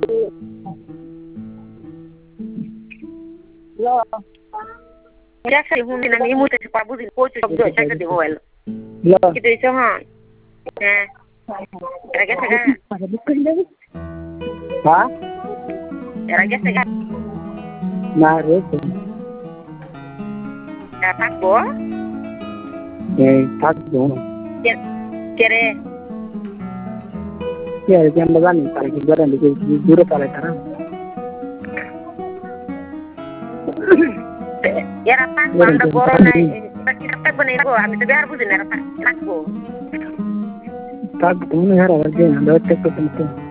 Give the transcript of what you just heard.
Ya saya hunde nang imu te pa budin ko chu do cha ka de mobile ki de cho ha era que se ha era que se na re ya tak bo tak do kere ya jam lगा नहीं पाए कि गरम के दूर पाले करा era tak banda corona kita tak bane ko ami to biar budin era tak bo tak do नहीं यार और जे अंदर तक तो